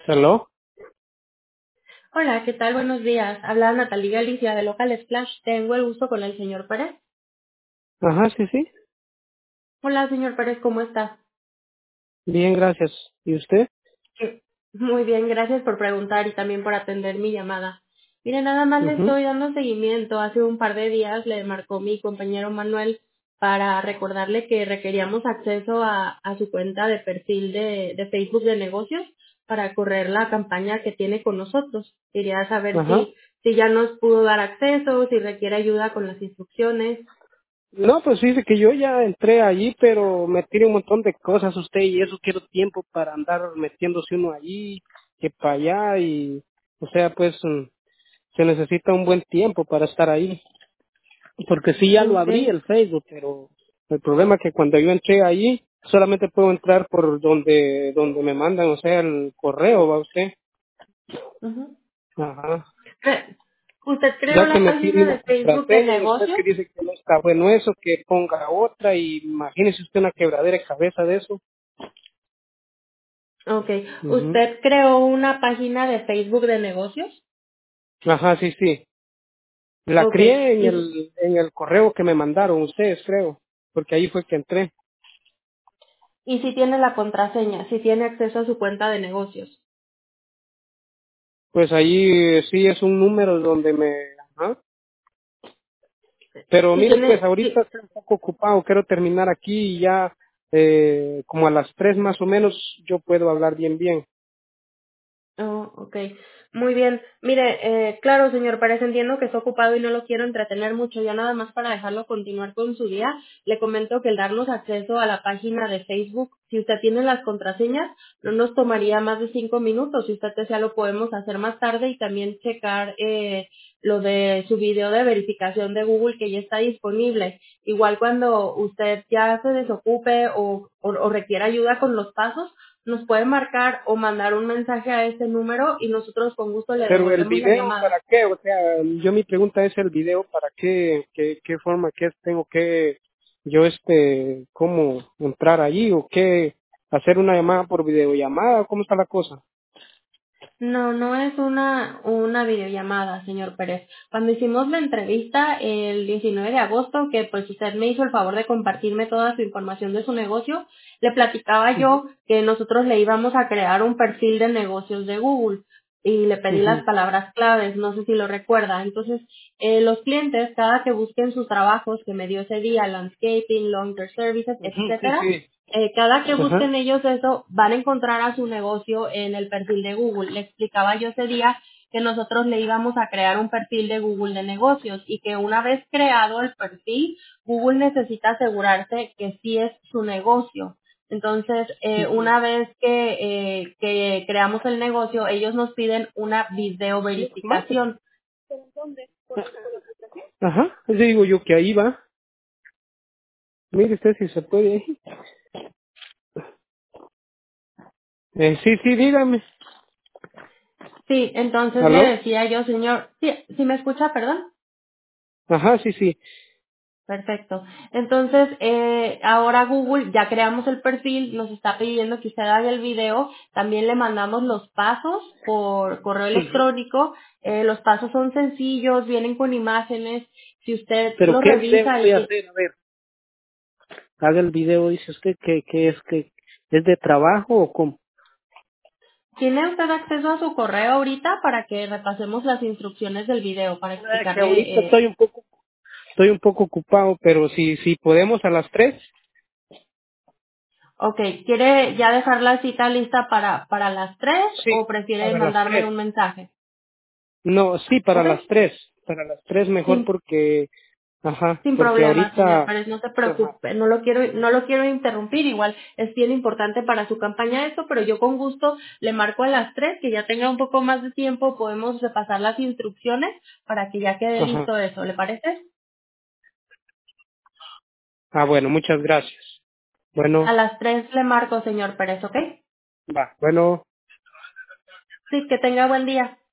¿Hello? Hola, ¿qué tal? Buenos días. Habla Natalie Galicia de Local Splash. Tengo el gusto con el señor Pérez. Ajá, sí, sí. Hola, señor Pérez, ¿cómo está? Bien, gracias. ¿Y usted? Sí, muy bien, gracias por preguntar y también por atender mi llamada. Mire, nada más le Mhm. estoy dando seguimiento. Hace un par de días le marcó mi compañero Manuel para recordarle que requeríamos acceso a su cuenta de perfil de Facebook de negocios para correr la campaña que tiene con nosotros. Quería saber Ajá. si ya nos pudo dar acceso, si requiere ayuda con las instrucciones. No, pues dice que yo ya entré allí, pero me tiene un montón de cosas usted y eso quiero tiempo para andar metiéndose uno allí, que para allá y, o sea, pues se necesita un buen tiempo para estar ahí. Porque sí, ya lo abrí Okay. el Facebook, pero el problema es que cuando yo entré allí, solamente puedo entrar por donde me mandan, o sea, el correo, ¿va usted? Ujú. Ajá. ¿Usted creó Ya que la me pide página una de Facebook de contraseña y usted negocios? que dice que no está bueno eso, que ponga otra y imagínese usted una quebradera de cabeza de eso. Okay. Ujú. ¿Usted creó una página de Facebook de negocios? Ajá, sí, sí. La Okay. crié en el correo que me mandaron ustedes, creo, porque ahí fue que entré. Y si tiene la contraseña, si tiene acceso a su cuenta de negocios. Pues ahí sí es un número donde Ajá. Pero Si mire, pues tiene, ahorita sí. estoy un poco ocupado, quiero terminar aquí y ya como a las 3 más o menos yo puedo hablar bien bien. Oh, okay. Muy bien. Mire, claro, señor Pérez, entiendo que está ocupado y no lo quiero entretener mucho. Ya nada más para dejarlo continuar con su día, le comento que el darnos acceso a la página de Facebook, si usted tiene las contraseñas, no nos tomaría más de 5 minutos. Si usted desea, lo podemos hacer más tarde y también checar lo de su video de verificación de Google que ya está disponible. Igual cuando usted ya se desocupe o requiera ayuda con los pasos, nos puede marcar o mandar un mensaje a este número y nosotros con gusto le Pero el devolvemos la video, llamada. ¿para qué? O sea, yo mi pregunta es el video, ¿para qué? ¿Qué forma que tengo que yo cómo entrar allí o qué? ¿Hacer una llamada por videollamada? ¿Cómo está la cosa? No, no es una videollamada, señor Pérez. Cuando hicimos la entrevista el 19 de agosto, que pues usted me hizo el favor de compartirme toda su información de su negocio, le platicaba Ujú, yo que nosotros le íbamos a crear un perfil de negocios de Google y le pedí las ujú, palabras claves, no sé si lo recuerda. Entonces, los clientes, cada que busquen sus trabajos que me dio ese día, landscaping, long term services, ujú, sí, etcétera, sí. cada que Ajá. busquen ellos eso, van a encontrar a su negocio en el perfil de Google. Le explicaba yo ese día que nosotros le íbamos a crear un perfil de Google de negocios y que una vez creado el perfil, Google necesita asegurarse que sí es su negocio. Entonces, Ujú. una vez que creamos el negocio, ellos nos piden una video Mate. verificación. Ajá, digo yo que ahí va. Mire usted si se puede. Sí, sí, dígame. Sí, entonces le ¿Aló? decía yo, señor, sí, ¿sí me escucha, perdón? Ajá, sí, sí. Perfecto. Entonces, ahora Google, ya creamos el perfil, nos está pidiendo que usted haga el video, también le mandamos los pasos por correo Ujú. electrónico. Los pasos son sencillos, vienen con imágenes. Si usted Pero lo ¿qué video revisa voy a y hacer? A ver, haga el video, dice usted que es de trabajo o cómo. tiene usted acceso a su correo ahorita para que repasemos las instrucciones del video, para Que ahorita explicarle. estoy un poco ocupado, pero si podemos a las 3. Ok, ¿quiere ya dejar la cita lista para las 3 Sí, o prefiere para las mandarme 3. un mensaje? No, sí, para Ok, las 3. Para las 3 mejor sin porque, ajá, Sin porque problema, señor ahorita, Pérez, no se ajá, preocupe, no lo quiero interrumpir, igual es bien importante para su campaña esto, pero yo con gusto le marco a las 3 que ya tenga un poco más de tiempo, podemos repasar las instrucciones para que ya quede ajá. listo eso, ¿le parece? Ah, bueno, muchas gracias. A Bueno, las 3 le marco, señor Pérez, ¿ok? va, bueno. Sí, que tenga buen día.